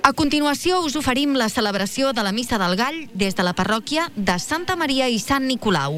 A continuació us oferim la celebració de la Missa del Gall des de la parròquia de Santa Maria i Sant Nicolau.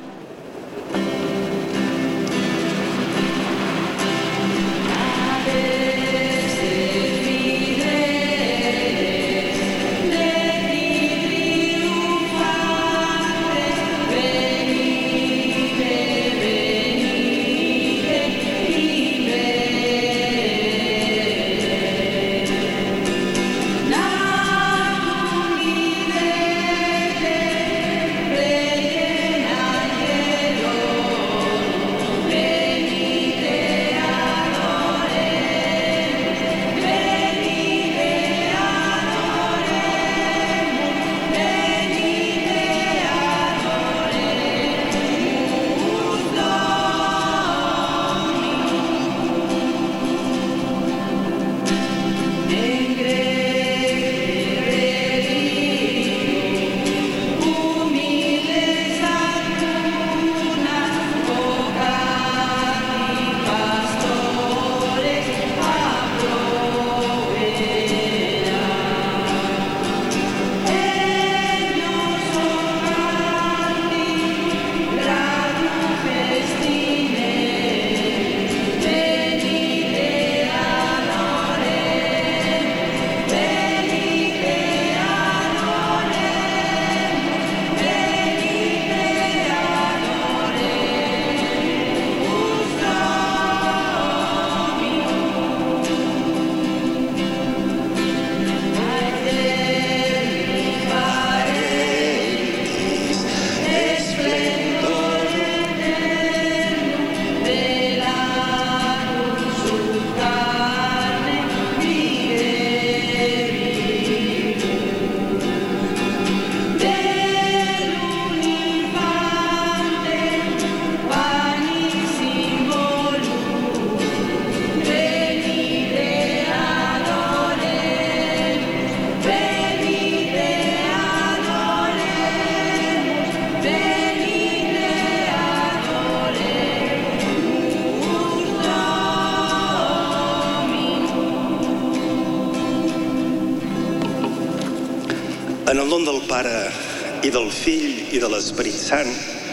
En el nom del Pare, i del Fill, i de l'Esperit Sant,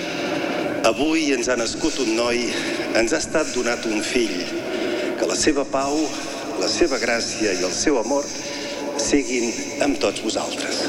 avui ens ha nascut un noi, ens ha estat donat un fill. Que la seva pau, la seva gràcia i el seu amor siguin amb tots vosaltres.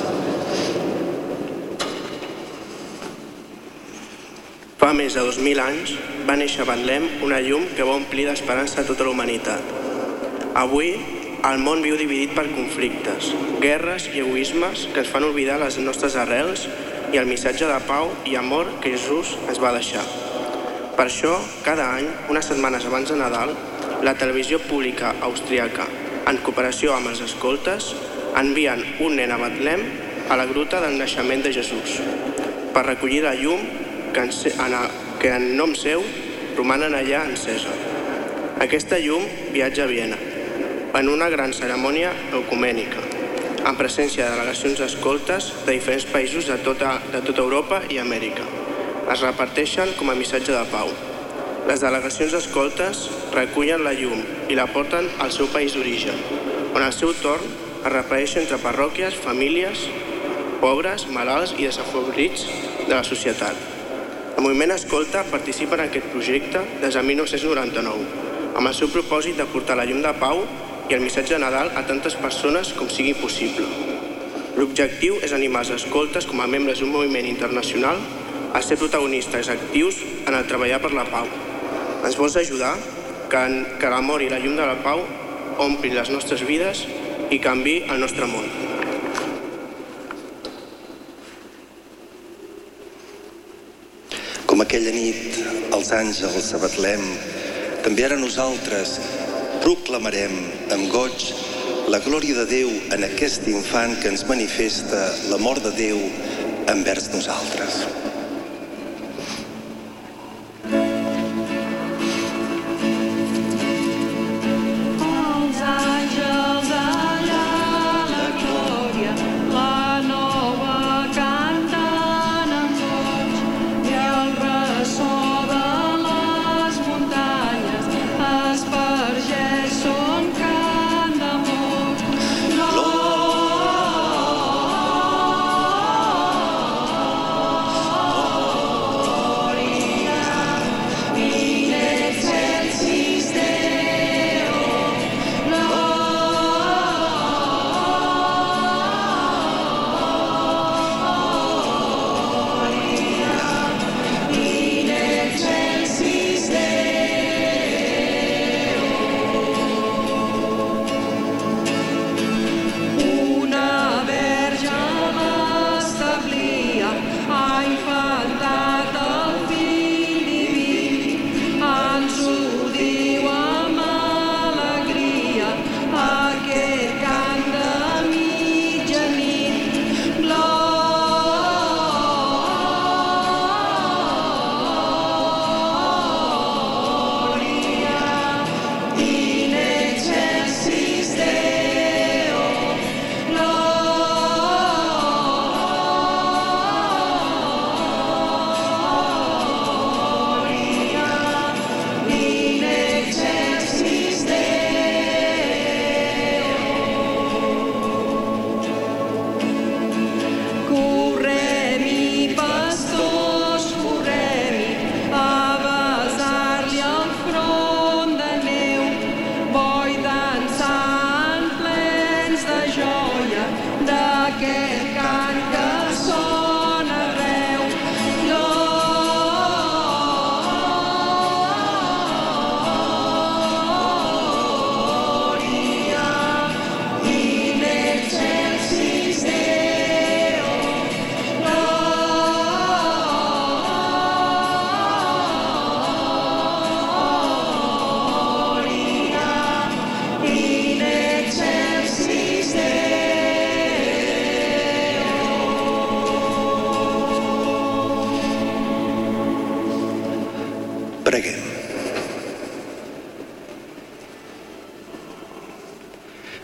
Fa més de 2.000 anys va néixer a Betlem una llum que va omplir d'esperança a tota la humanitat. Avui, el món viu dividit per conflictes, guerres i egoismes que ens fan oblidar les nostres arrels i el missatge de pau i amor que Jesús ens va deixar. Per això, cada any, unes setmanes abans de Nadal, la televisió pública austríaca, en cooperació amb els escoltes, envien un nen a Betlem a la gruta del naixement de Jesús, per recollir la llum que en nom seu romanen allà encesa. Aquesta llum viatja a Viena, en una gran cerimònia ecumènica, en presència de delegacions d'escoltes de diferents països de tota Europa i Amèrica. Es reparteixen com a missatge de pau. Les delegacions d'escoltes recullen la llum i la porten al seu país d'origen, on al seu torn es reparteix entre parròquies, famílies, pobres, malalts i desafavorits de la societat. El moviment Escolta participa en aquest projecte des de 1999, amb el seu propòsit de portar la llum de pau i el missatge de Nadal a tantes persones com sigui possible. L'objectiu és animar els escoltes com a membres d'un moviment internacional a ser protagonistes actius en el treballar per la pau. Ens vols ajudar que l'amor i la llum de la pau omplin les nostres vides i canviï el nostre món. Com aquella nit, els àngels a Betlem, també ara nosaltres proclamarem amb goig la glòria de Déu en aquest infant que ens manifesta l'amor de Déu envers nosaltres.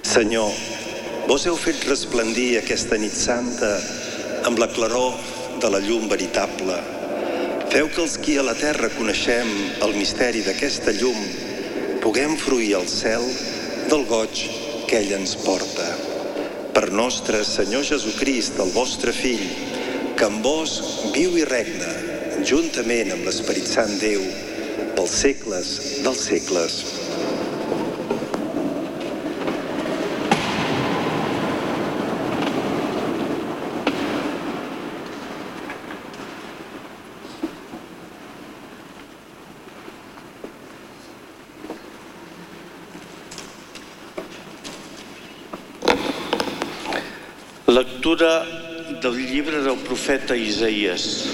Senyor, vos heu fet resplendir aquesta nit santa amb la claror de la llum veritable. Feu que els qui a la terra coneixem el misteri d'aquesta llum puguem fruir al cel del goig que ell ens porta. Per nostre Senyor Jesucrist, el vostre Fill, que amb vos viu i regna, juntament amb l'Esperit Sant Déu, pels segles dels segles. Lectura del llibre del profeta Isaïes.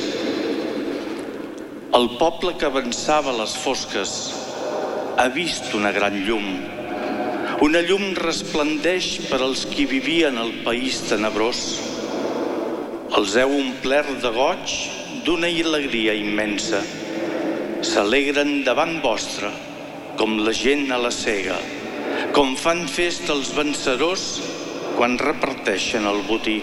El poble que avançava a les fosques ha vist una gran llum. Una llum resplendeix per als qui vivien al país tenebrós. Els heu omplert de goig d'una alegria immensa. S'alegren davant vostre, com la gent a la sega, com fan festa els vencedors quan reparteixen el botí.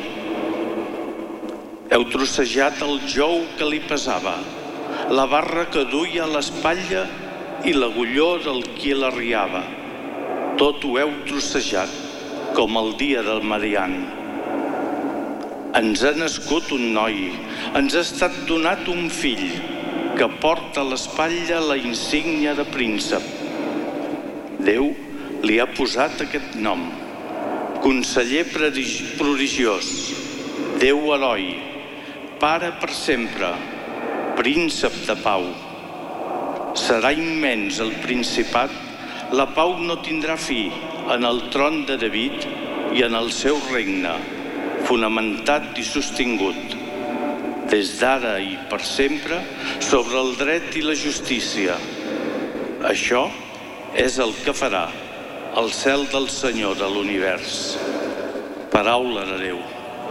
Heu trossejat el jou que li pesava, la barra que duia a l'espatlla i l'agulló del qui l'arriava. Tot ho heu trossejat, com el dia del Madian. Ens ha nascut un noi, ens ha estat donat un fill, que porta a l'espatlla la insígnia de príncep. Déu li ha posat aquest nom: Conseller prodigiós, Déu heroi, Pare per sempre, Príncep de pau. Serà immens el principat, la pau no tindrà fi en el tron de David i en el seu regne, fonamentat i sostingut, des d'ara i per sempre, sobre el dret i la justícia. Això és el que farà el cel del Senyor de l'univers. Paraula de Déu.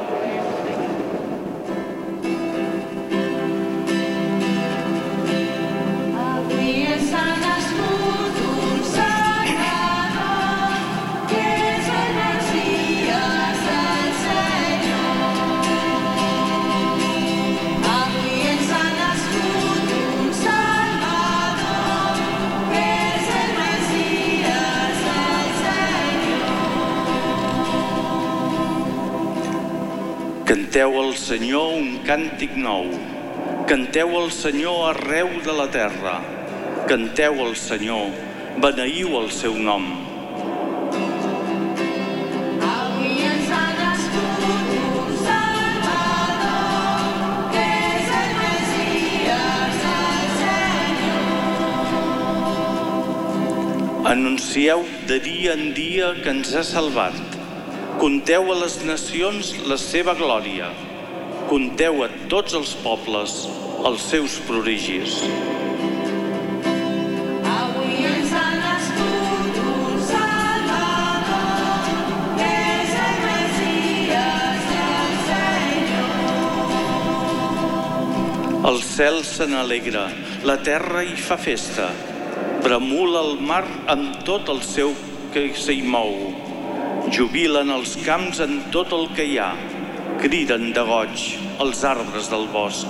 Canteu al Senyor un càntic nou. Canteu al Senyor arreu de la terra. Canteu al Senyor, beneiu el seu nom. Avui ens ha nascut un Salvador, que és el Messies, el Senyor. Anuncieu de dia en dia que ens ha salvat. Conteu a les nacions la seva glòria. Conteu a tots els pobles els seus prodigis. Avui ens ha nascut un Salvador, que és el Messies, el Senyor. El cel se n'alegra, la terra hi fa festa. Bremula el mar amb tot el seu que s'hi mou. Jubilen els camps en tot el que hi ha. Criden de goig els arbres del bosc.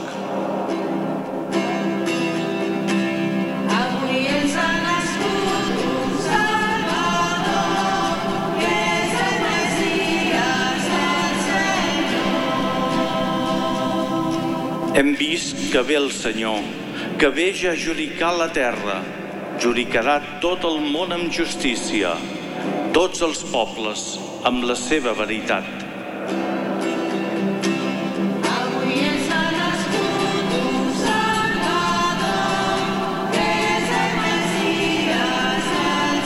Avui ens ha nascut un Salvador, que és el Messies, el Senyor. Hem vist que ve el Senyor, que ve ja a judicar la terra. Judicarà tot el món amb justícia, tots els pobles amb la seva veritat. Avui ens ha nascut un Salvador, que és el Messies, el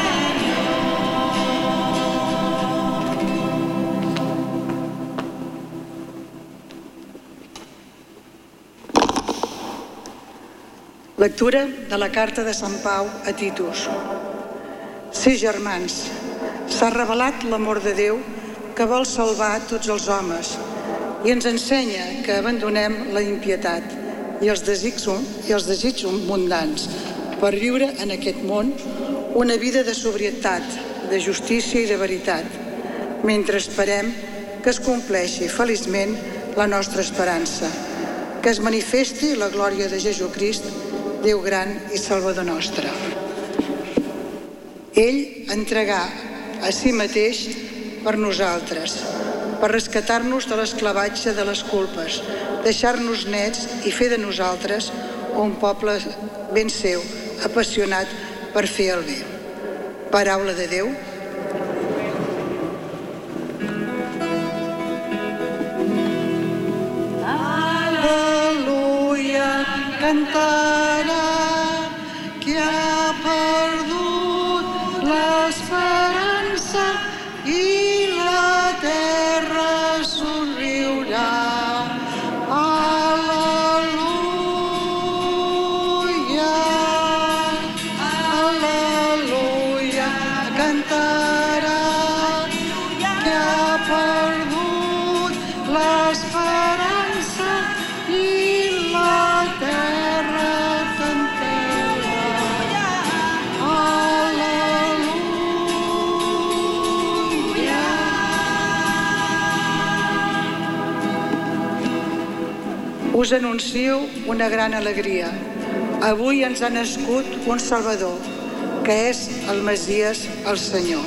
Senyor. Lectura de la carta de Sant Pau a Titus. Sí, germans, s'ha revelat l'amor de Déu que vol salvar tots els homes i ens ensenya que abandonem la impietat i els desitjos mundans per viure en aquest món una vida de sobrietat, de justícia i de veritat, mentre esperem que es compleixi feliçment la nostra esperança, que es manifesti la glòria de Jesucrist, Déu gran i Salvador nostre. Ell entregà a si mateix per nosaltres, per rescatar-nos de l'esclavatge de les culpes, deixar-nos nets i fer de nosaltres un poble ben seu, apassionat per fer el bé. Paraula de Déu. Aleluia, cantarà qui ha perdut l'esperança i la terra somriurà. Aleluia, aleluia, cantarà qui ha perdut l'esperança i la terra cantarà. Aleluia. Us anuncio una gran alegria. Avui ens ha nascut un Salvador, que és el Messies, el Senyor.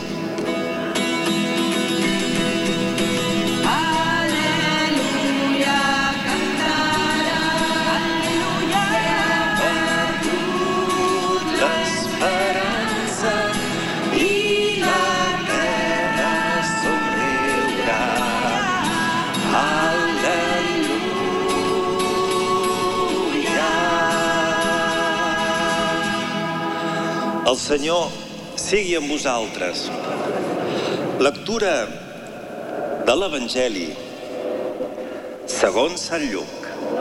L'esperança i la terra somriurà. Aleluia. El Senyor sigui amb vosaltres. Lectura de l'Evangeli segons Sant Lluc.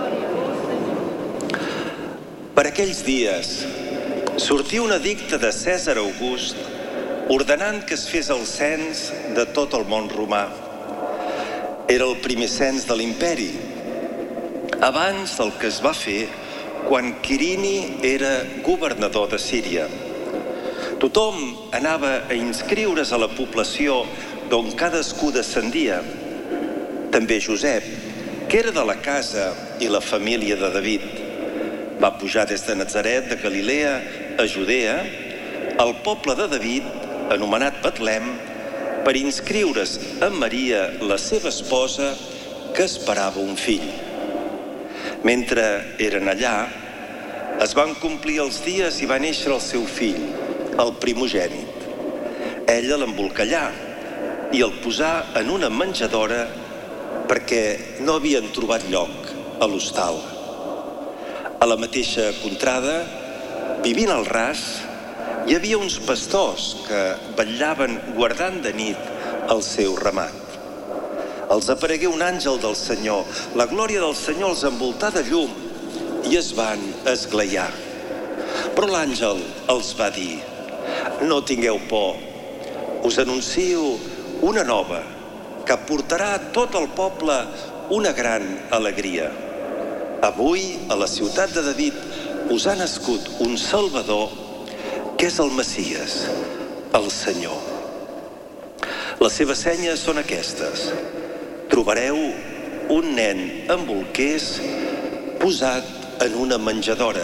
Per aquells dies sortia un edicte de Cèsar August ordenant que es fes el cens de tot el món romà. Era el primer cens de l'imperi, abans del que es va fer quan Quirini era governador de Síria. Tothom anava a inscriure's a la població d'on cadascú descendia. També Josep, que era de la casa i la família de David. Va pujar des de Natzaret de Galilea a Judea, al poble de David, anomenat Betlem, per inscriure's amb Maria, la seva esposa, que esperava un fill. Mentre eren allà, es van complir els dies i va néixer el seu fill, el primogènit. Ella l'embolcallà i el posà en una menjadora perquè no havien trobat lloc a l'hostal. A la mateixa contrada, vivint al ras, hi havia uns pastors que vetllaven guardant de nit el seu ramat. Els aparegué un àngel del Senyor, la glòria del Senyor els envoltà de llum i es van esglaiar. Però l'àngel els va dir: no tingueu por, us anuncio una nova que portarà a tot el poble una gran alegria. Avui, a la ciutat de David, us ha nascut un Salvador, que és el Messies, el Senyor. Les seves senyes són aquestes. Trobareu un nen amb bolquers posat en una menjadora.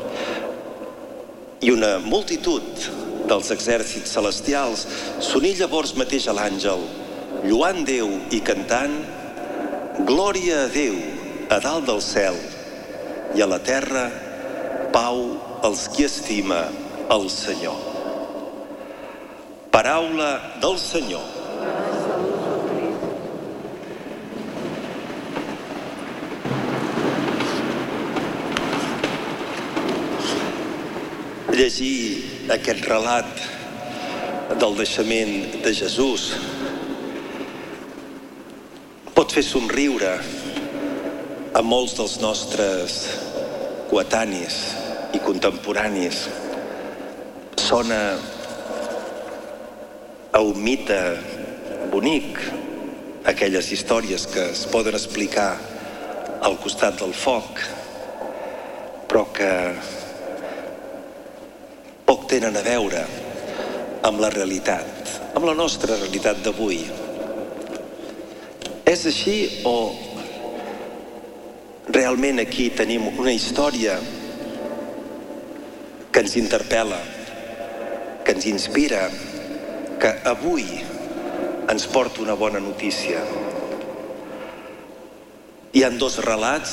I una multitud dels exèrcits celestials s'uní llavors mateix a l'àngel, lloant Déu i cantant: glòria a Déu a dalt del cel i a la terra pau als qui estima el Senyor. Paraula del Senyor. Llegir aquest relat del naixement de Jesús pot fer somriure a molts dels nostres coetanis i contemporanis. Sona a un mite bonic, aquelles històries que es poden explicar al costat del foc, però que poc tenen a veure amb la realitat amb la nostra realitat d'avui. És així o realment aquí tenim una història que ens interpel·la, que ens inspira, que avui ens porta una bona notícia? Hi ha dos relats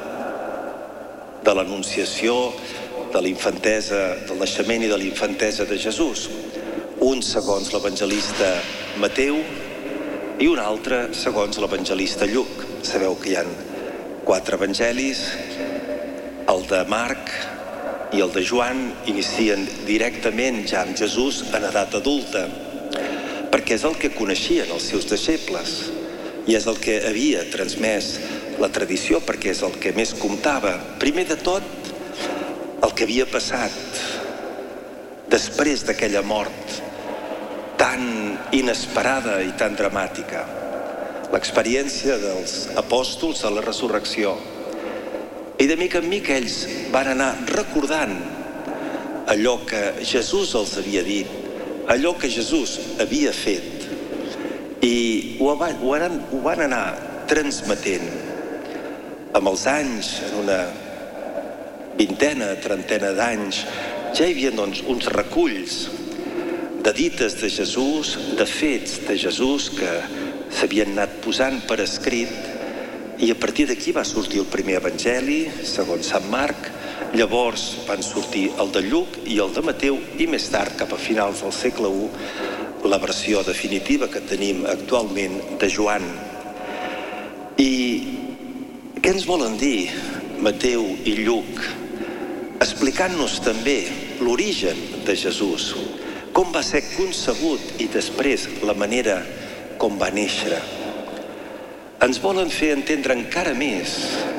de l'Anunciació, de la infantesa, del naixement i de la infantesa de Jesús. Un segons l'evangelista Mateu i un altre segons l'evangelista Lluc. Sabeu que hi ha 4 evangelis, el de Marc i el de Joan inicien directament ja amb Jesús en edat adulta, perquè és el que coneixien els seus deixebles i és el que havia transmès la tradició, perquè és el que més comptava. Primer de tot, el que havia passat després d'aquella mort tan inesperada i tan dramàtica. L'experiència dels apòstols a la resurrecció. I de mica en mica ells van anar recordant allò que Jesús els havia dit, allò que Jesús havia fet, i ho van anar transmetent. Amb els anys, en una vintena, trentena d'anys, ja hi havia uns reculls de dites de Jesús, de fets de Jesús que s'havien anat posant per escrit, i a partir d'aquí va sortir el primer evangeli, segons Sant Marc, llavors van sortir el de Lluc i el de Mateu, i més tard, cap a finals del segle I, la versió definitiva que tenim actualment de Joan. I què ens volen dir Mateu i Lluc? Explicant-nos també l'origen de Jesús, com va ser concebut i després la manera com va néixer. Ens volen fer entendre encara més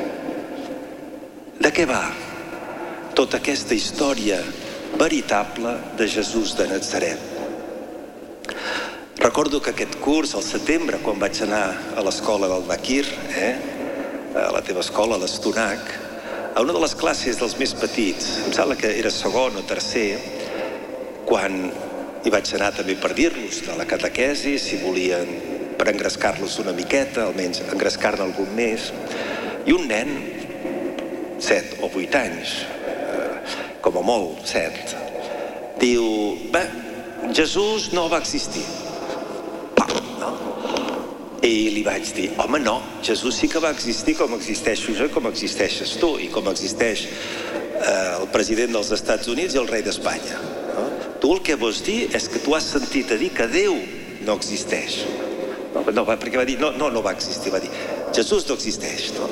de què va tota aquesta història veritable de Jesús de Natzaret. Recordo que aquest curs, al setembre, quan vaig anar a l'escola del Bakir, a la teva escola, a l'Estonac, a una de les classes dels més petits, em sembla que era segon o tercer, quan hi vaig anar també per dir-los de la catequesi, si volien, per engrescar-los una miqueta, almenys engrescar-ne algun més, i un nen, 7 o 8 anys, com a molt, 7, diu, bé, Jesús no va existir. No? I li vaig dir, home, no, Jesús sí que va existir com existeixo jo i com existeixes tu, i com existeix el president dels Estats Units i el rei d'Espanya. No? Tu el que vols dir és que tu has sentit a dir que Déu no existeix. No, perquè va dir, no va existir, va dir, Jesús no existeix. No?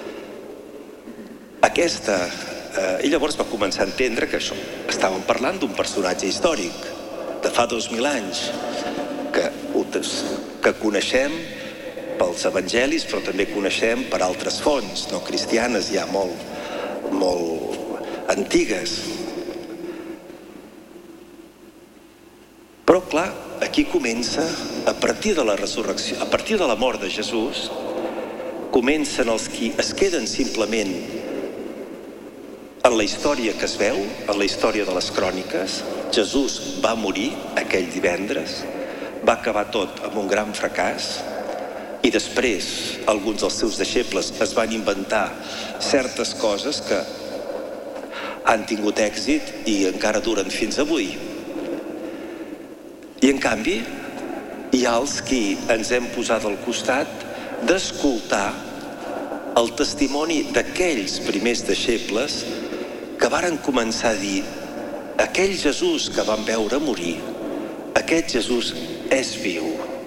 I llavors va començar a entendre que això, estàvem parlant d'un personatge històric de fa 2000 anys, que coneixem pels evangelis, però també coneixem per altres fonts no cristianes ja molt antigues. Però clar, aquí comença, a partir de la resurrecció, a partir de la mort de Jesús, comencen els qui es queden simplement en la història que es veu, en la història de les cròniques. Jesús va morir aquell divendres, va acabar tot amb un gran fracàs, i després alguns dels seus deixebles es van inventar certes coses que han tingut èxit i encara duren fins avui. I en canvi, hi ha els qui ens hem posat al costat d'escoltar el testimoni d'aquells primers deixebles que varen començar a dir, aquell Jesús que vam veure morir, aquest Jesús és viu.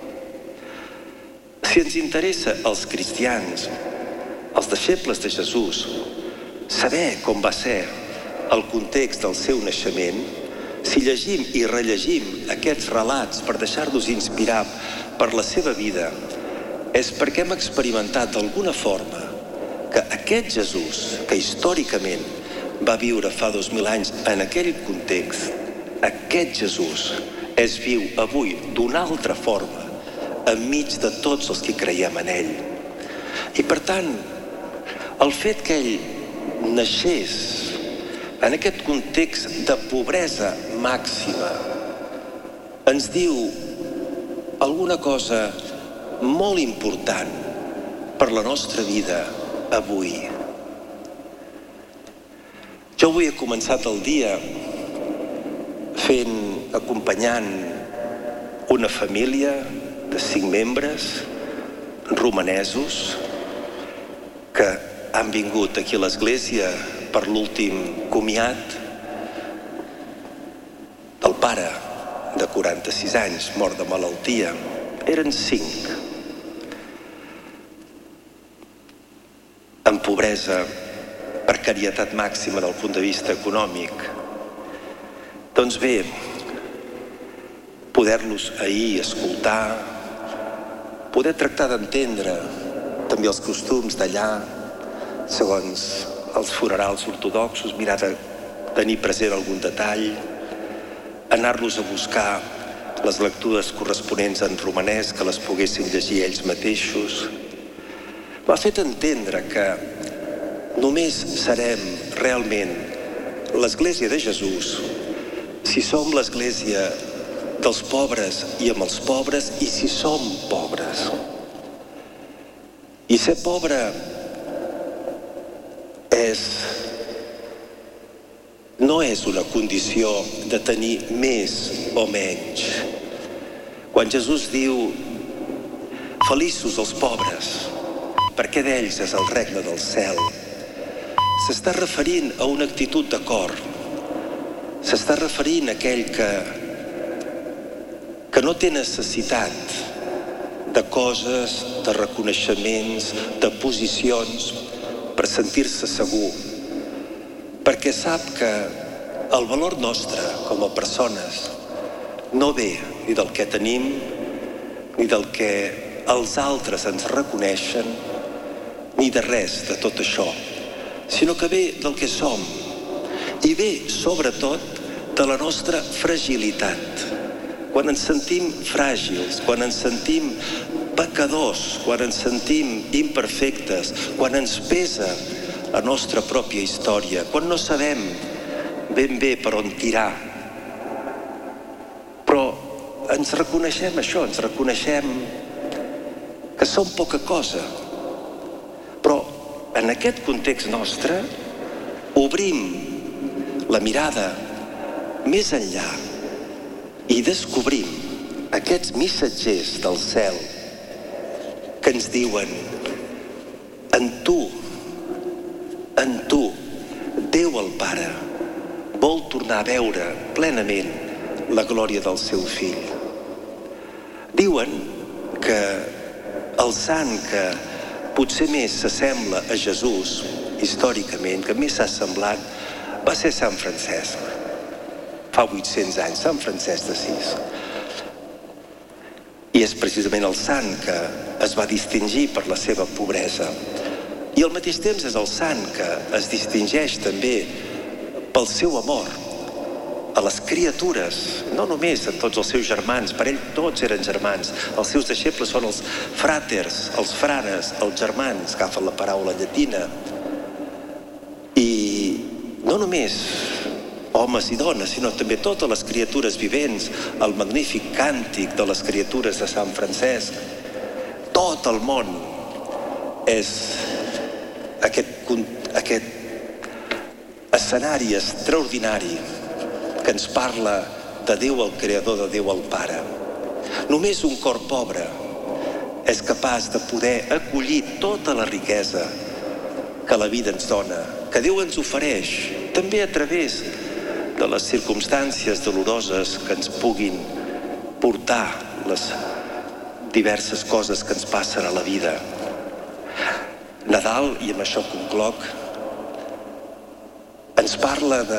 Si ens interessa als cristians, als deixebles de Jesús, saber com va ser el context del seu naixement, si llegim i rellegim aquests relats per deixar-nos inspirar per la seva vida, és perquè hem experimentat d'alguna forma que aquest Jesús, que històricament va viure fa 2000 anys en aquell context, aquest Jesús és viu avui d'una altra forma enmig de tots els que creiem en ell. I per tant, el fet que ell naixés en aquest context de pobresa màxima ens diu alguna cosa molt important per la nostra vida avui. Jo avui he començat el dia acompanyant una família de 5 membres romanesos que han vingut aquí a l'església per l'últim comiat del pare de 46 anys, mort de malaltia. Eren 5. En pobresa, precarietat màxima del punt de vista econòmic. Doncs bé, poder-los ahir escoltar, poder tractar d'entendre també els costums d'allà, segons els funerals ortodoxos, mirar de tenir present algun detall, anar-los a buscar les lectures corresponents en romanès, que les poguessin llegir ells mateixos. M'ha fet entendre que només serem realment l'Església de Jesús si som l'Església dels pobres i amb els pobres i si som pobres. I ser pobre no és una condició de tenir més o menys. Quan Jesús diu feliços els pobres, perquè d'ells és el regne del cel, s'està referint a una actitud de cor, s'està referint a aquell que no té necessitat de coses, de reconeixements, de posicions per sentir-se segur, perquè sap que el valor nostre com a persones no ve ni del que tenim ni del que els altres ens reconeixen ni de res de tot això, sinó que ve del que som i ve sobretot de la nostra fragilitat. Quan ens sentim fràgils, quan ens sentim pecadors, quan ens sentim imperfectes, quan ens pesa la nostra pròpia història, quan no sabem ben bé per on tirar. Però ens reconeixem això, ens reconeixem que som poca cosa. Però en aquest context nostre obrim la mirada més enllà i descobrim aquests missatgers del cel que ens diuen en tu, Déu el Pare vol tornar a veure plenament la glòria del seu fill. Diuen que el sant que potser més s'assembla a Jesús històricament, que més s'ha semblat, va ser Sant Francesc. Fa 800 anys, Sant Francesc d'Assís. I és precisament el sant que es va distingir per la seva pobresa. I al mateix temps és el sant que es distingeix també pel seu amor a les criatures, no només a tots els seus germans, per ell tots eren germans. Els seus deixebles són els fràters, els frares, els germans, agafen la paraula llatina. I no només homes i dones, sinó també totes les criatures vivents, el magnífic càntic de les criatures de Sant Francesc. Tot el món és aquest escenari extraordinari que ens parla de Déu el Creador, de Déu el Pare. Només un cor pobre és capaç de poder acollir tota la riquesa que la vida ens dona, que Déu ens ofereix, també a través de les circumstàncies doloroses que ens puguin portar les diverses coses que ens passen a la vida. Nadal, i amb això concloc, ens parla de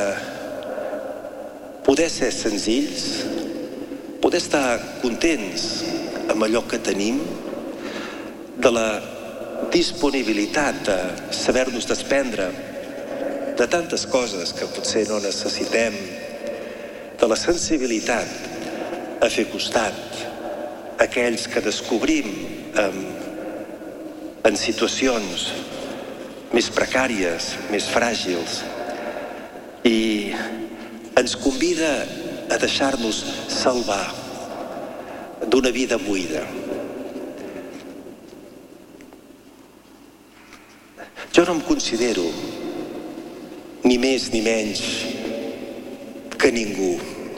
poder ser senzills, poder estar contents amb allò que tenim, de la disponibilitat de saber-nos desprendre de tantes coses que potser no necessitem, de la sensibilitat a fer costat a aquells que descobrim en situacions més precàries, més fràgils, i ens convida a deixar-nos salvar, d'una vida buida. Jo no em considero ni més ni menys que ningú,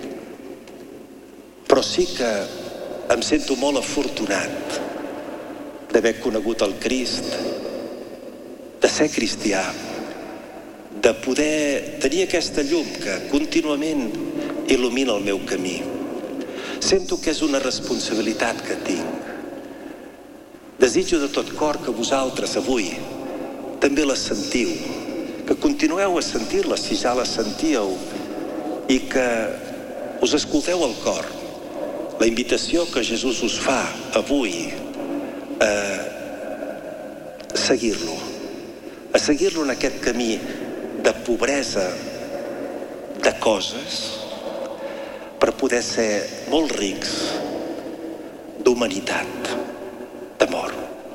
però sí que em sento molt afortunat d'haver conegut el Crist, de ser cristià, de poder tenir aquesta llum que contínuament il·lumina el meu camí. Sento que és una responsabilitat que tinc. Desitjo de tot cor que vosaltres avui també les sentiu, que continueu a sentir-les si ja les sentíeu i que us escolteu al cor la invitació que Jesús us fa avui a seguir-lo en aquest camí de pobresa de coses per poder ser molt rics d'humanitat, d'amor.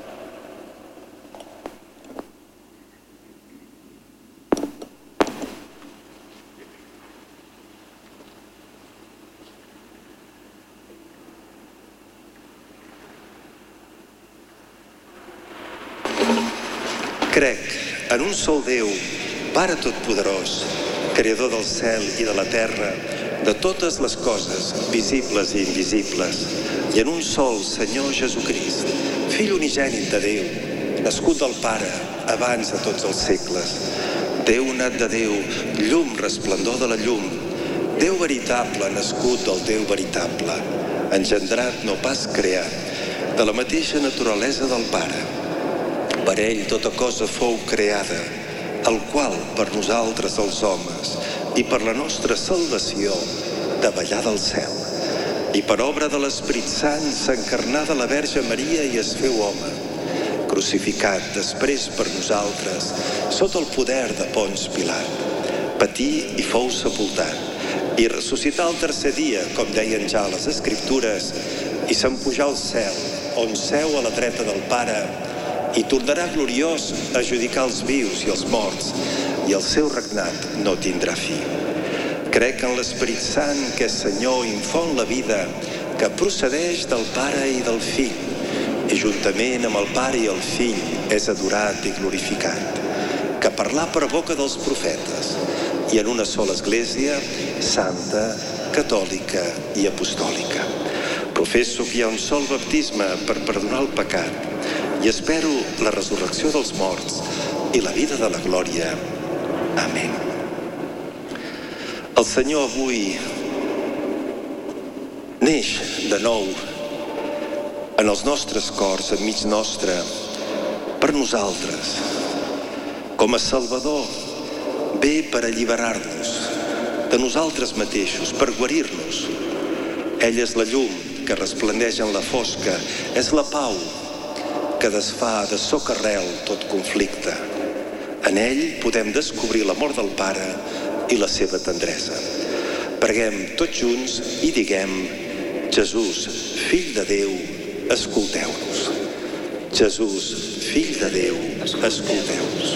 Crec en un sol Déu, Pare Totpoderós, Creador del cel i de la terra, de totes les coses visibles i invisibles, i en un sol Senyor Jesucrist, Fill unigènit de Déu, nascut del Pare abans de tots els segles, Déu nat de Déu, llum resplendor de la llum, Déu veritable nascut del Déu veritable, engendrat no pas creat, de la mateixa naturalesa del Pare. Per ell tota cosa fou creada, el qual per nosaltres els homes i per la nostra salvació davallà del cel. I per obra de l'Esperit Sant s'encarnà de la Verge Maria i es feu home, crucificat després per nosaltres sota el poder de Ponç Pilat. Patí i fou sepultat i ressuscità el tercer dia, com deien ja les Escriptures, i s'empujà al cel, on seu a la dreta del Pare, i tornarà gloriós a judicar els vius i els morts, i el seu regnat no tindrà fi. Crec en l'Esperit Sant, que és Senyor i infon la vida, que procedeix del Pare i del Fill, i juntament amb el Pare i el Fill és adorat i glorificat, que parlà per boca dels profetes, i en una sola Església, santa, catòlica i apostòlica. Professo que hi ha un sol baptisme per perdonar el pecat, i espero la resurrecció dels morts i la vida de la glòria. Amén. El Senyor avui neix de nou en els nostres cors, enmig nostre, per nosaltres. Com a Salvador, ve per alliberar-nos de nosaltres mateixos, per guarir-nos. Ell és la llum que resplendeix en la fosca, és la pau que desfà de socarrel tot conflicte. En ell podem descobrir l'amor del Pare i la seva tendresa. Preguem tots junts i diguem: Jesús, Fill de Déu, escolteu-nos. Jesús, Fill de Déu, escolteu-nos.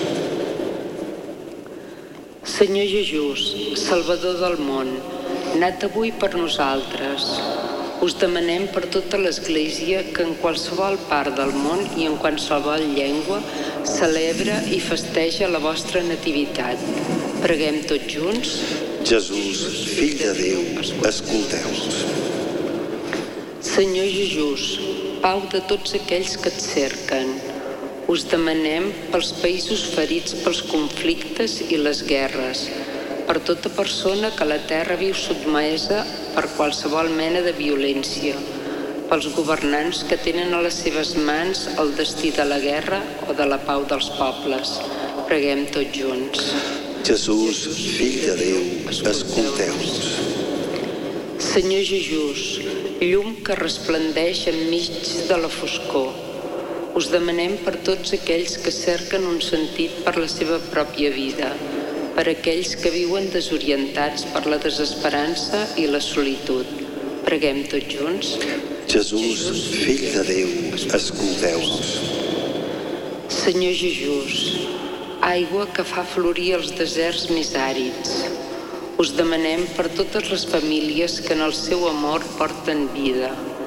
Senyor Jesús, Salvador del món, nat avui per nosaltres, us demanem per tota l'Església que en qualsevol part del món i en qualsevol llengua celebra i festeja la vostra nativitat. Preguem tots junts. Jesús, Fill de Déu, escolteu-nos. Senyor Jesús, pau de tots aquells que et cerquen, us demanem pels països ferits pels conflictes i les guerres, per tota persona que la terra viu sotmesa per qualsevol mena de violència, pels governants que tenen a les seves mans el destí de la guerra o de la pau dels pobles. Preguem tots junts. Jesús, Fill de Déu, escolteu-nos. Senyor Jesús, llum que resplendeix enmig de la foscor, us demanem per tots aquells que cerquen un sentit per la seva pròpia vida, per aquells que viuen desorientats per la desesperança i la solitud. Preguem tots junts. Jesús, Fill de Déu, escolteu-nos. Senyor Jesús, aigua que fa florir els deserts més àrids, us demanem per totes les famílies que en el seu amor porten vida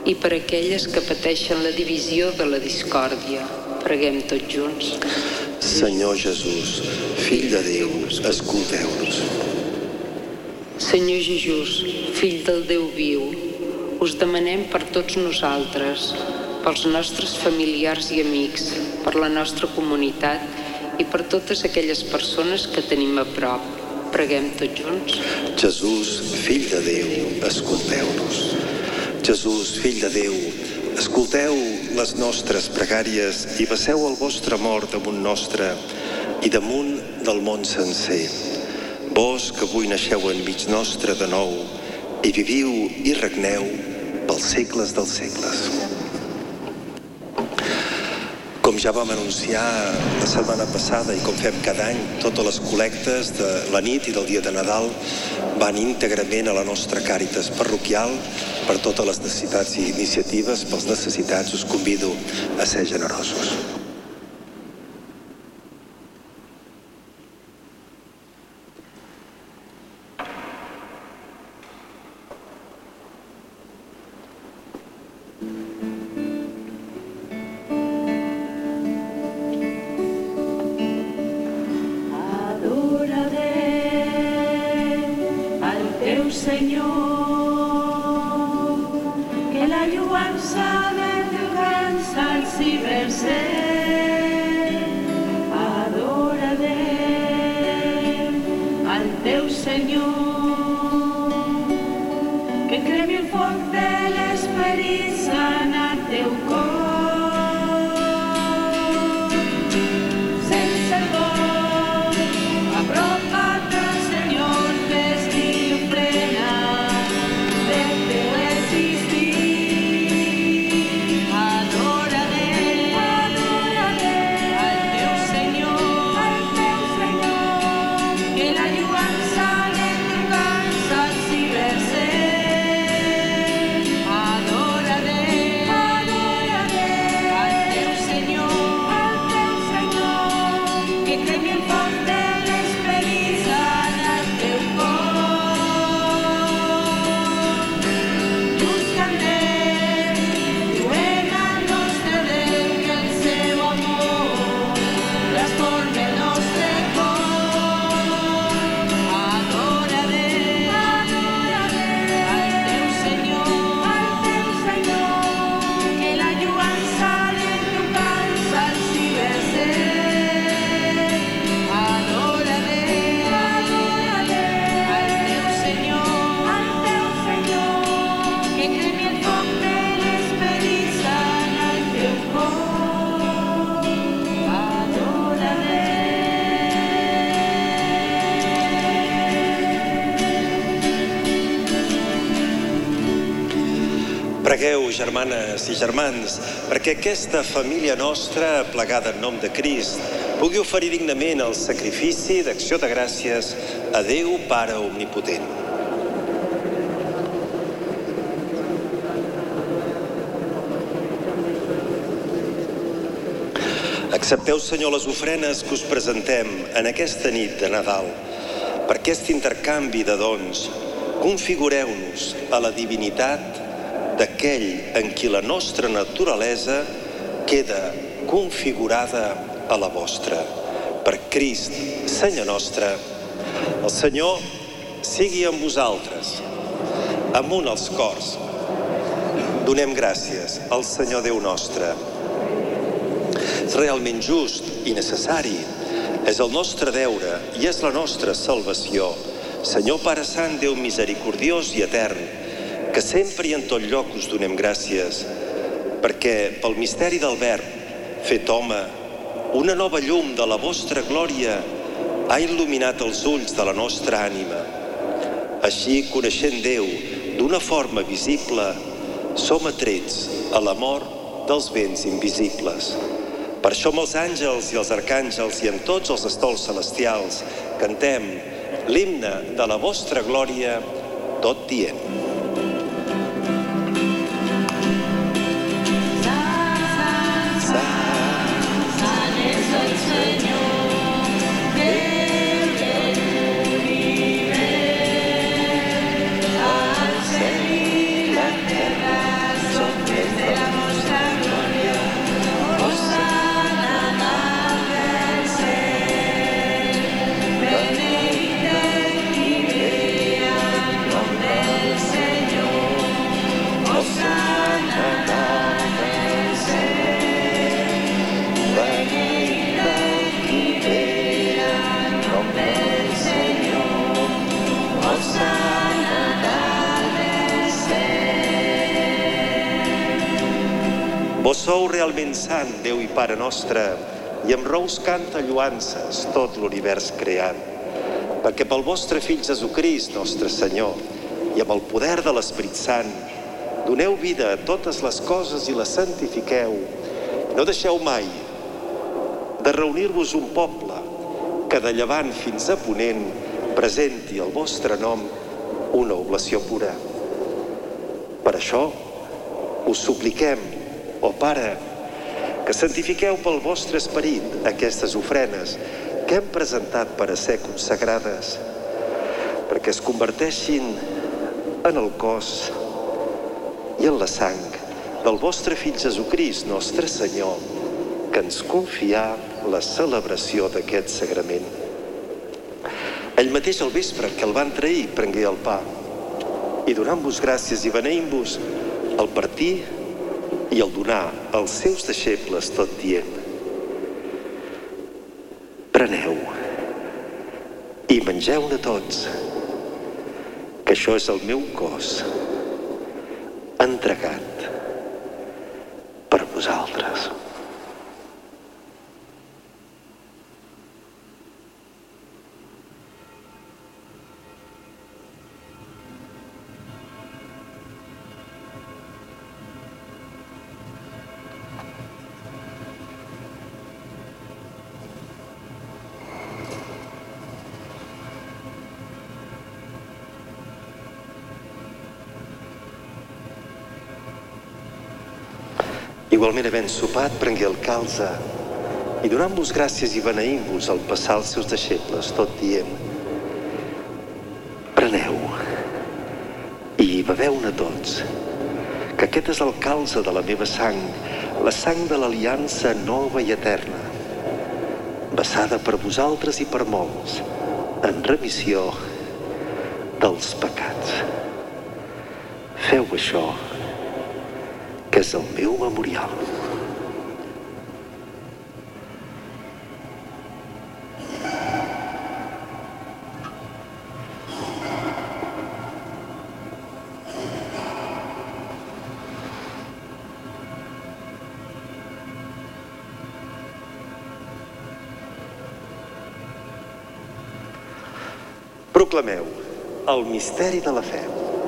i per aquelles que pateixen la divisió de la discòrdia. Preguem tots junts. Senyor Jesús, Fill de Déu, escolteu-nos. Senyor Jesús, Fill del Déu viu, us demanem per tots nosaltres, pels nostres familiars i amics, per la nostra comunitat i per totes aquelles persones que tenim a prop. Preguem tots junts. Jesús, Fill de Déu, escolteu-nos. Jesús, Fill de Déu, escolteu les nostres pregàries i vesseu el vostre amor damunt nostre i damunt del món sencer. Vos que avui naixeu enmig nostre de nou i viviu i regneu pels segles dels segles. Com ja vam anunciar la setmana passada i com fem cada any, totes les col·lectes de la nit i del dia de Nadal van íntegrament a la nostra Càritas parroquial per totes les necessitats i iniciatives, pels necessitats. Us convido a ser generosos. Pregueu, germanes i germans, perquè aquesta família nostra, plegada en nom de Crist, pugui oferir dignament el sacrifici d'acció de gràcies a Déu Pare Omnipotent. Accepteu, Senyor, les ofrenes que us presentem en aquesta nit de Nadal. Per aquest intercanvi de dons, configureu-nos a la divinitat d'aquell en qui la nostra naturalesa queda configurada a la vostra. Per Crist, Senyor nostre, el Senyor sigui amb vosaltres, amunt els cors. Donem gràcies al Senyor Déu nostre. És realment just i necessari, és el nostre deure i és la nostra salvació. Senyor Pare Sant, Déu misericordiós i etern, que sempre i en tot lloc us donem gràcies, perquè pel misteri del Verb, fet home, una nova llum de la vostra glòria ha il·luminat els ulls de la nostra ànima. Així, coneixent Déu d'una forma visible, som atrets a l'amor dels béns invisibles. Per això amb els àngels i els arcàngels i amb tots els estols celestials cantem l'himne de la vostra glòria, tot dient. Al cel y la tierra son Vos sou realment sant, Déu i Pare nostre, i amb rous canta lloances tot l'univers creat, perquè pel vostre Fill Jesucrist, nostre Senyor, i amb el poder de l'Esperit Sant, doneu vida a totes les coses i les santifiqueu. No deixeu mai de reunir-vos un poble que de llevant fins a ponent presenti el vostre nom una oblació pura. Per això us supliquem, ó Pare, que santifiqueu pel vostre esperit aquestes ofrenes que hem presentat per a ser consagrades, perquè es converteixin en el cos i en la sang del vostre Fill Jesucrist, nostre Senyor, que ens confià la celebració d'aquest sagrament. Ell mateix al vespre que el van trair prengué el pa i donant-vos gràcies i beneint-vos el partir i el donar als seus deixebles tot dient: preneu i mengeu-ne tots, que això és el meu cos entregat per vosaltres. Igualment, havent sopat, prengué el calze i donant-vos gràcies i beneint-vos al passar els seus deixebles, tot dient: preneu i beveu-ne tots, que aquest és el calze de la meva sang, la sang de l'aliança nova i eterna, vessada per vosaltres i per molts, en remissió dels pecats. Feu això, que és el meu memorial. Proclameu el misteri de la fe.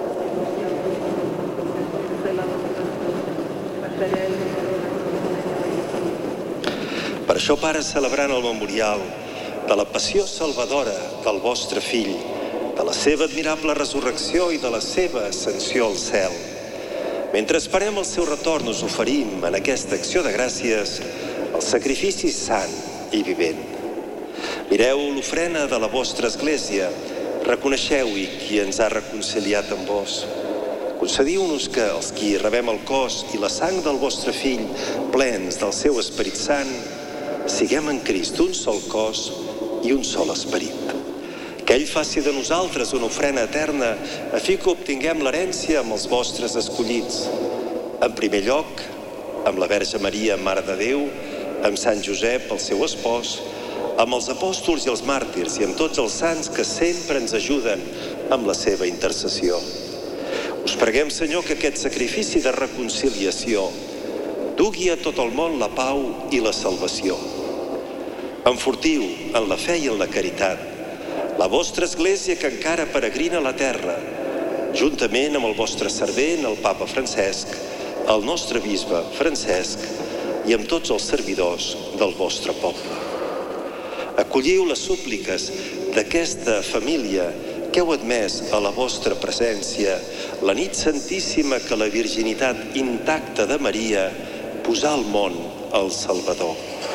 Per això, Pare, celebrant el memorial de la passió salvadora del vostre Fill, de la seva admirable resurrecció i de la seva ascensió al cel, mentre esperem el seu retorn, us oferim en aquesta acció de gràcies el sacrifici sant i vivent. Mireu l'ofrena de la vostra Església, reconeixeu-hi qui ens ha reconciliat amb vos. Concediu-nos que els qui rebem el cos i la sang del vostre Fill, plens del seu Esperit Sant, siguem en Crist un sol cos i un sol esperit. Que ell faci de nosaltres una ofrena eterna a fi que obtinguem l'herència amb els vostres escollits. En primer lloc, amb la Verge Maria, Mare de Déu, amb Sant Josep, el seu espòs, amb els apòstols i els màrtirs i amb tots els sants que sempre ens ajuden amb la seva intercessió. Us preguem, Senyor, que aquest sacrifici de reconciliació dugui a tot el món la pau i la salvació. Enfortiu en la fe i en la caritat la vostra Església que encara peregrina a la terra, juntament amb el vostre servent, el Papa Francesc, el nostre bisbe Francesc i amb tots els servidors del vostre poble. Acolliu les súpliques d'aquesta família que heu admès a la vostra presència la nit santíssima que la virginitat intacta de Maria posà al món el Salvador.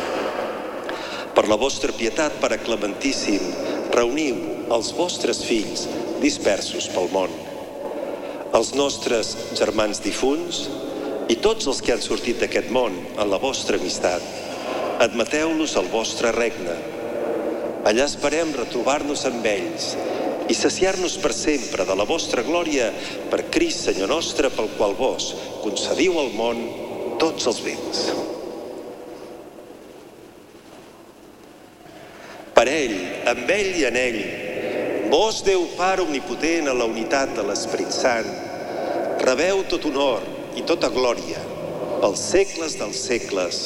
Per la vostra pietat, Pare Clementíssim, reuniu els vostres fills dispersos pel món, els nostres germans difunts i tots els que han sortit d'aquest món en la vostra amistat. Admeteu-los al vostre regne. Allà esperem retrobar-nos amb ells i saciar-nos per sempre de la vostra glòria per Crist, Senyor nostre, pel qual vos concediu al món tots els béns. Per ell, amb ell i en ell, vos, Déu Pare omnipotent, a la unitat de l'Esperit Sant, rebeu tot honor i tota glòria pels segles dels segles.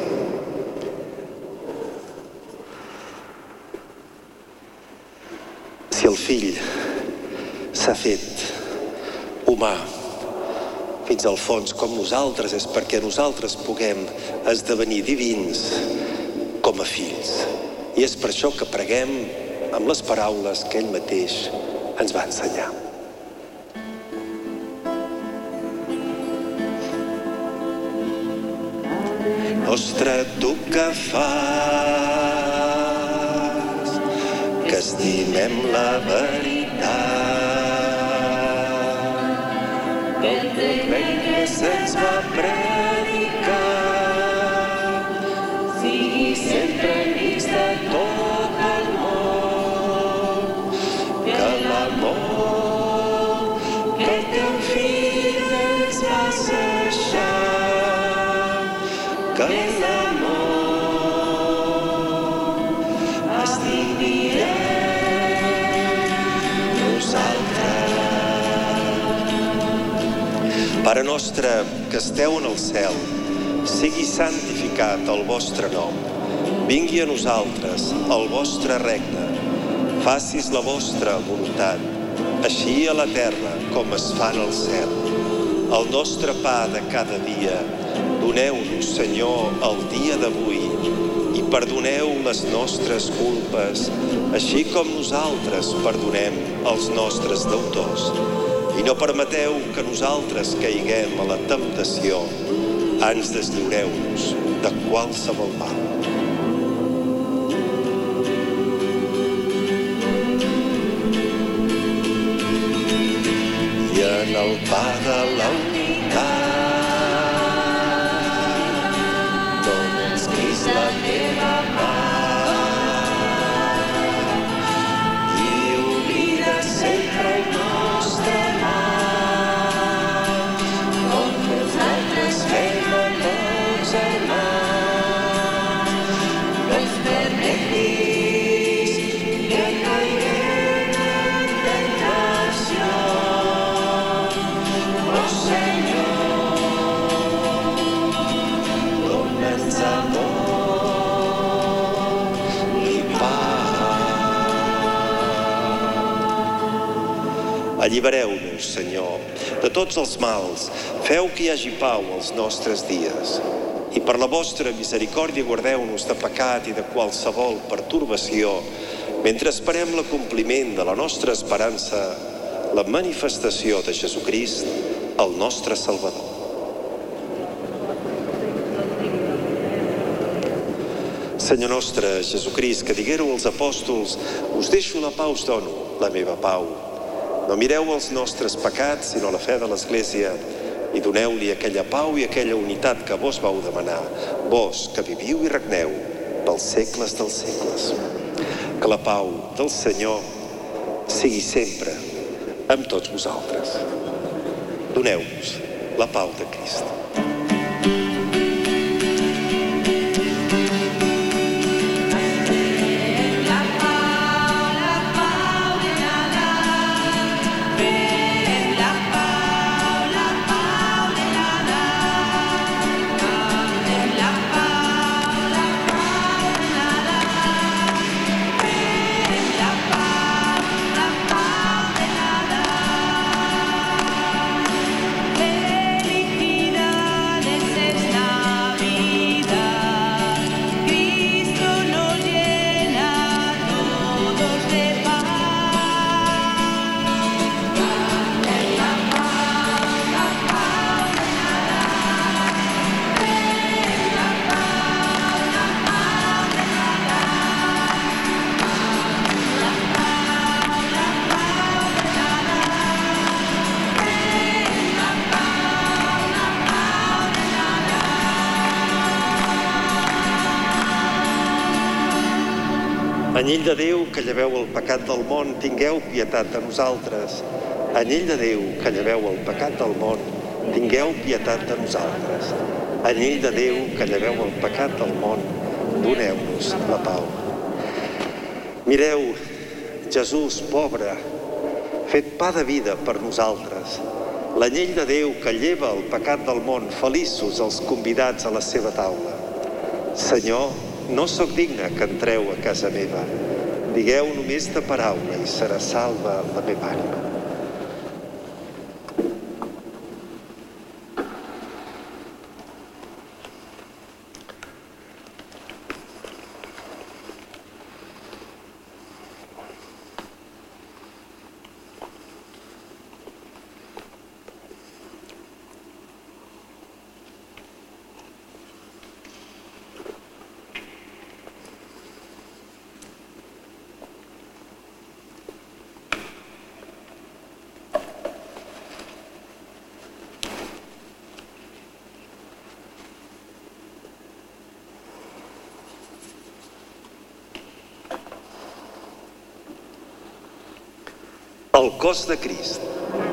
Si el fill s'ha fet humà fins al fons com nosaltres, és perquè nosaltres puguem esdevenir divins com a fills. I és per això que preguem amb les paraules que ell mateix ens va ensenyar. Nostre, tu que fas que estimem la veritat, del teu que se'ns va predicar, sigui sempre amics de tot el món, que l'amor que el teu fill ens va deixar, que l'amor estigui en nosaltres. Pare nostre que esteu en el cel, sigui santificat el vostre nom. Vingui a nosaltres el vostre regne. Facis la vostra voluntat, així a la terra com es fa en el cel. El nostre pa de cada dia, doneu-nos, Senyor, el dia d'avui i perdoneu les nostres culpes, així com nosaltres perdonem els nostres deutors. I no permeteu que nosaltres caiguem a la temptació, ans deslliureu-nos de qualsevol mal. I en el pa de la unitat, dona'ns, Crist, la teva mà, i oblida sempre el nostre mal, com nosaltres fem a tots germans. No ens permetis que caiguem en tentació, oh Senyor, dona'ns amor i pau. Allibereu-nos, Senyor, de tots els mals. Feu que hi hagi pau als nostres dies. I per la vostra misericòrdia guardeu-nos de pecat i de qualsevol pertorbació, mentre esperem l'acompliment de la nostra esperança, la manifestació de Jesucrist, el nostre Salvador. Senyor nostre, Jesucrist, que diguéreu als apòstols: us deixo la pau, us dono la meva pau. No mireu els nostres pecats, sinó la fe de l'Església, i doneu-li aquella pau i aquella unitat que vos vau demanar, vos que viviu i regneu pels segles dels segles. Que la pau del Senyor sigui sempre amb tots vosaltres. Doneu-vos la pau de Crist. Anyell de Déu, que lleveu el pecat del món, tingueu pietat de nosaltres. Anyell de Déu, que lleveu el pecat del món, tingueu pietat de nosaltres. Anyell de Déu, que lleveu el pecat del món, doneu-nos la pau. Mireu, Jesús, pobre, fet pa de vida per nosaltres, l'anyell de Déu que lleva el pecat del món, feliços els convidats a la seva taula. Senyor, no sóc digne que entreu a casa meva. Digueu només de paraula i serà salva la meva ànima. El cos de Crist.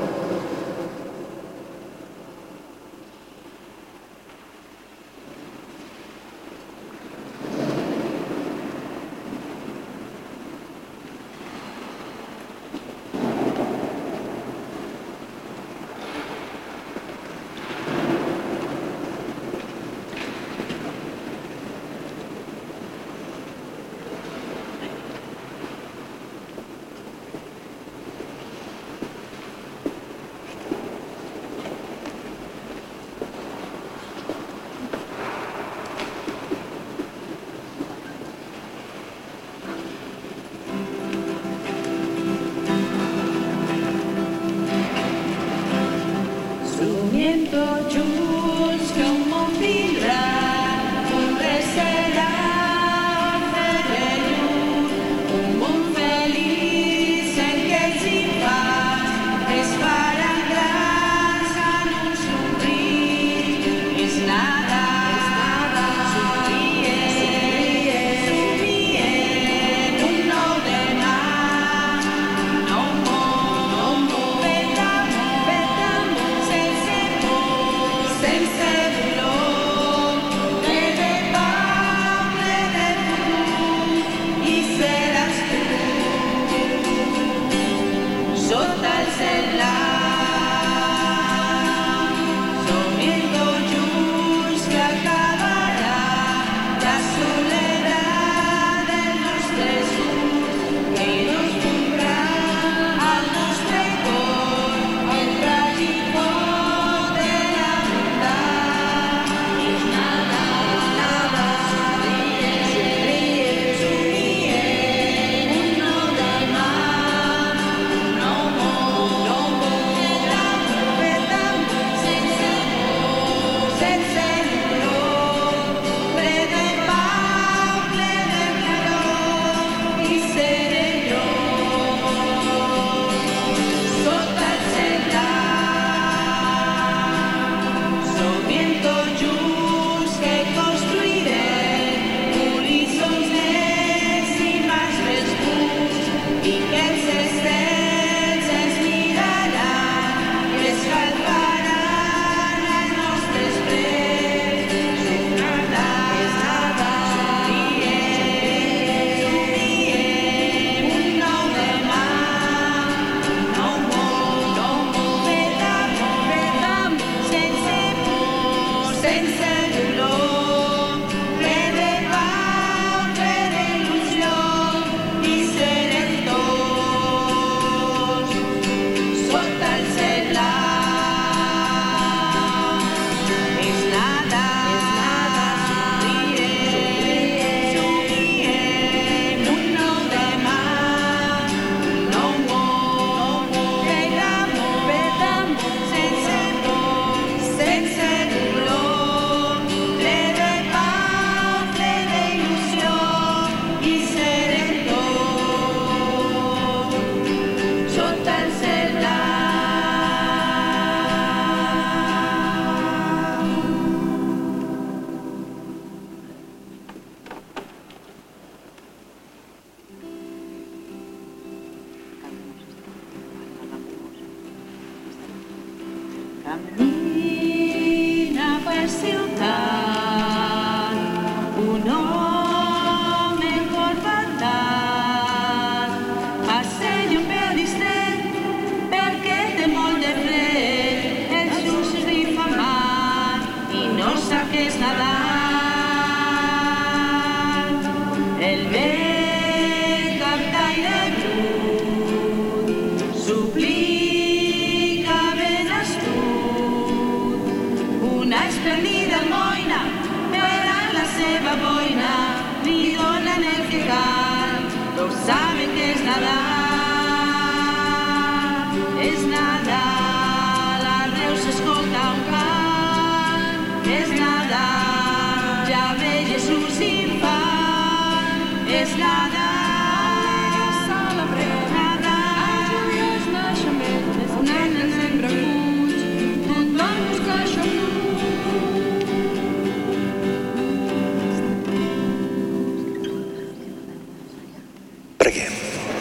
Camina per ciutat, un home encorbatat, assenya un peu distret perquè té molt de fred. sap que és Nadal. El vell captaire brut suplica ben astut una esplèndida almoina per a la seva boina, li donen el que cal, tots saben que és Nadal. És Nadal, arreu s'escolta un cant, és Nadal, ja ve Jesús infant, és Nadal, celebrem Nadal, joiós naixement, un nen en sempre fuig, tothom busca això. Preguem.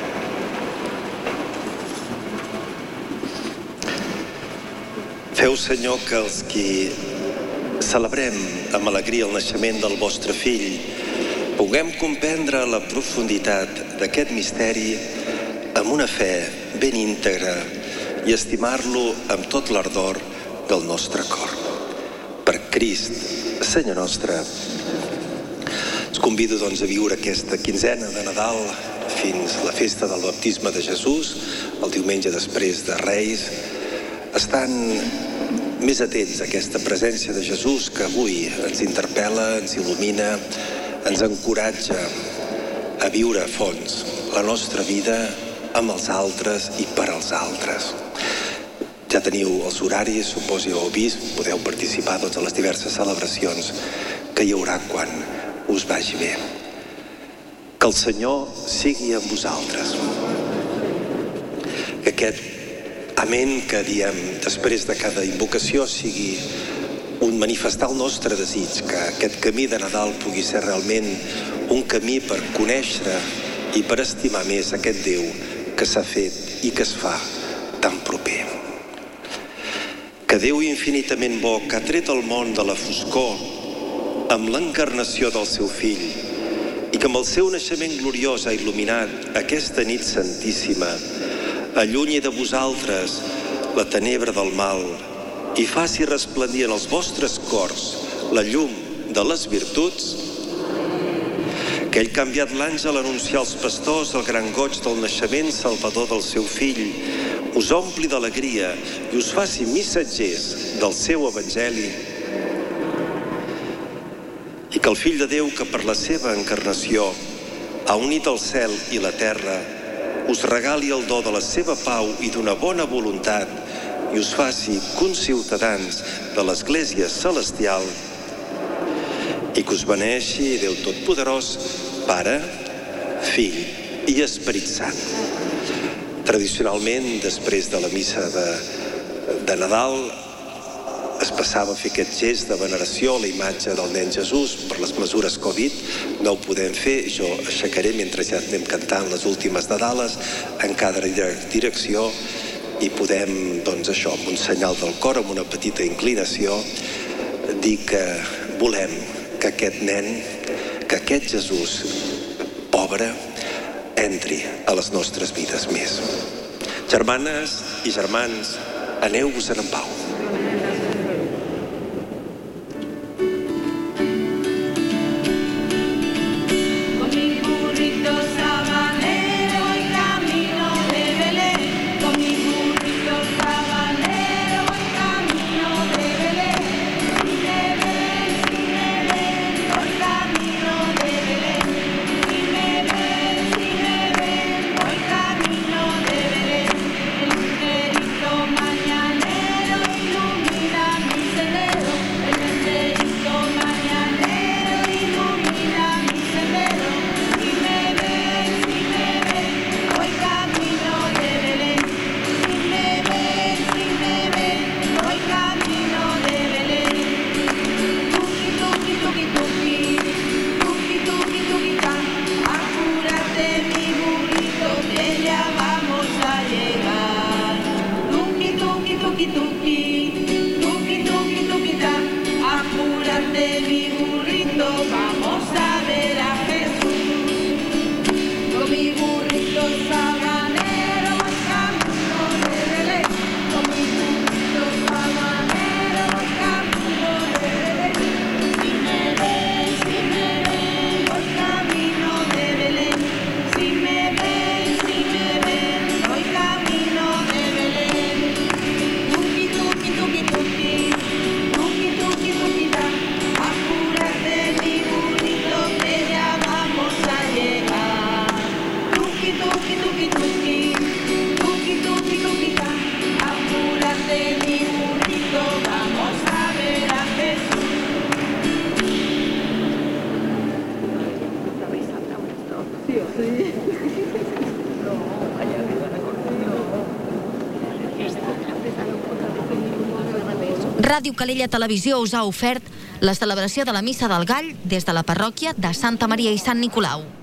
Feu, Senyor, que els qui celebrem amb alegria el naixement del vostre fill puguem comprendre la profunditat d'aquest misteri amb una fe ben íntegra i estimar-lo amb tot l'ardor del nostre cor. Per Crist, Senyor nostre. Us convido, doncs, a viure aquesta quinzena de Nadal fins a la festa del baptisme de Jesús, el diumenge després de Reis, estan més atents a aquesta presència de Jesús que avui ens interpel·la, ens il·lumina, ens encoratja a viure a fons la nostra vida amb els altres i per als altres. Ja teniu els horaris, suposo heu vist, podeu participar doncs, a les diverses celebracions que hi haurà quan us vagi bé. Que el Senyor sigui amb vosaltres. Que aquest amén que diem després de cada invocació sigui un manifestar el nostre desig, que aquest camí de Nadal pugui ser realment un camí per conèixer i per estimar més aquest Déu que s'ha fet i que es fa tan proper. Que Déu infinitament bo, que ha tret el món de la foscor amb l'encarnació del seu fill i que amb el seu naixement gloriós ha il·luminat aquesta nit santíssima, allunyi de vosaltres la tenebra del mal i faci resplendir en els vostres cors la llum de les virtuts. Que ell, que ha enviat l'àngel a anunciar als pastors el gran goig del naixement salvador del seu fill, us ompli d'alegria i us faci missatgers del seu evangeli. I que el Fill de Déu, que per la seva encarnació ha unit el cel i la terra, us regali el do de la seva pau i d'una bona voluntat i us faci conciutadans de l'Església Celestial, i que us beneixi Déu Totpoderós, Pare, Fill i Esperit Sant. Tradicionalment, després de la missa de Nadal, es passava a fer aquest gest de veneració a la imatge del nen Jesús. Per les mesures Covid no ho podem fer. Jo aixecaré, mentre ja anem cantant les últimes Nadales, en cada direcció, i podem, doncs això, amb un senyal del cor, amb una petita inclinació, dir que volem que aquest nen, que aquest Jesús pobre, entri a les nostres vides més. Germanes i germans, aneu-vos-en en pau. Ràdio Calella Televisió us ha ofert la celebració de la Missa del Gall des de la parròquia de Santa Maria i Sant Nicolau.